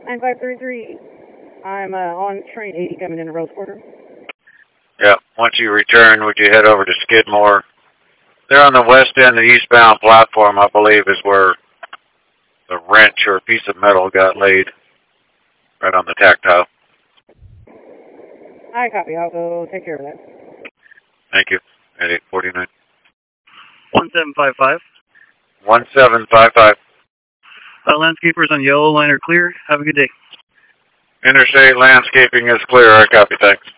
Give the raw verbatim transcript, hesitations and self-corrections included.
nine five three three. I'm uh, on train eighty coming into Rose Quarter. Yeah, once you return, would you head over to Skidmore? They're on the west end of the eastbound platform, I believe, is where the wrench or a piece of metal got laid right on the tactile. I copy. I'll go take care of that. Thank you. At eight forty-nine. one seven five five. one seven five five. Uh, landscapers on yellow line are clear. Have a good day. Interstate landscaping is clear. I copy. Thanks.